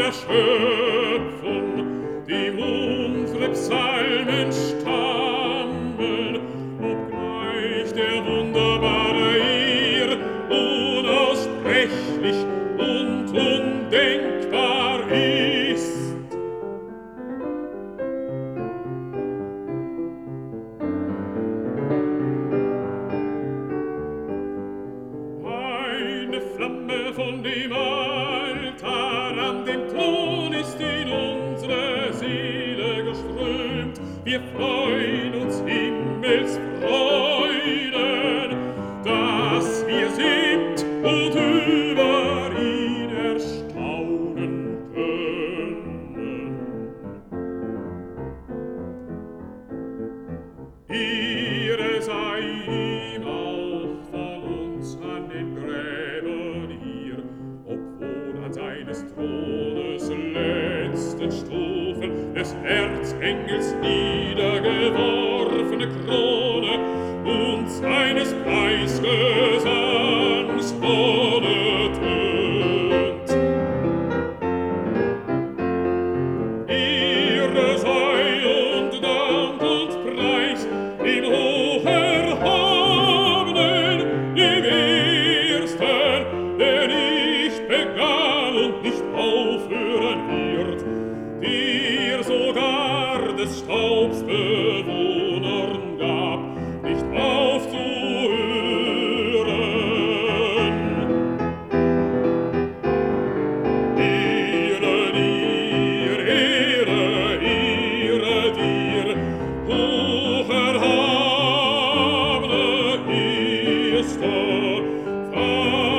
der Schöpfung, die unsere Psalmen stammen, obgleich der wunderbare ihr unaussprechlich und undenkbar ist. Eine Flamme von dem Altar an dem Thron ist in unsere Seele geströmt. Wir freuen uns Himmelsfreuden, dass wir sind und über ihn erstaunen können. Ehre sei ihm auch von uns an den Gräbern hier, obwohl an seines Thrones letzten Stufen des Erzengels niedergeworfene Krone und seines Preisgesangs Wonne tönt. Ehre sei und Dank und Preis dem Hocherhabenen, dem Ersten, der nicht begann und nicht aufhören wird, der sogar des Staubs Bewohnern gab, nicht aufzuhören. Ehre dir, Ehre dir, hocherhabene Erster,